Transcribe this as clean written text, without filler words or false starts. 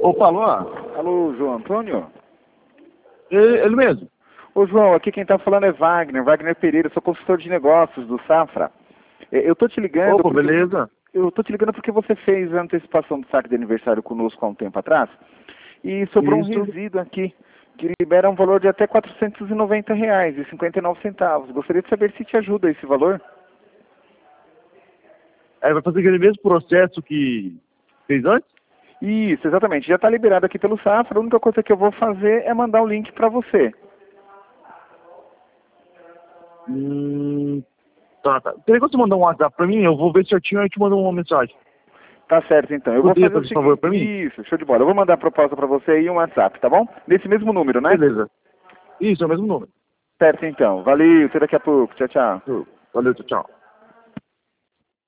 Opa, alô? Alô, João Antônio? Ele mesmo. Ô, João, aqui quem tá falando é Wagner Pereira, sou consultor de negócios do Safra. Eu tô te ligando... Opa, beleza. Eu tô te ligando porque você fez a antecipação do saque de aniversário conosco há um tempo atrás e sobrou um Isso. resíduo aqui que libera um valor de até R$ 490,59. Gostaria de saber se te ajuda esse valor. Vai fazer aquele mesmo processo que fez antes? Isso, exatamente. Já está liberado aqui pelo Safra. A única coisa que eu vou fazer é mandar o link para você. Tá. Tem que você mandar um WhatsApp pra mim? Eu vou ver certinho e te mando uma mensagem. Tá certo, então. Eu vou Poderia fazer o fazer esse favor seguinte. pra mim? Isso, show de bola. Eu vou mandar a proposta para você e um WhatsApp, tá bom? Nesse mesmo número, né? Beleza. Isso, é o mesmo número. Certo, então. Valeu. Até daqui a pouco. Tchau, tchau. Valeu, tchau.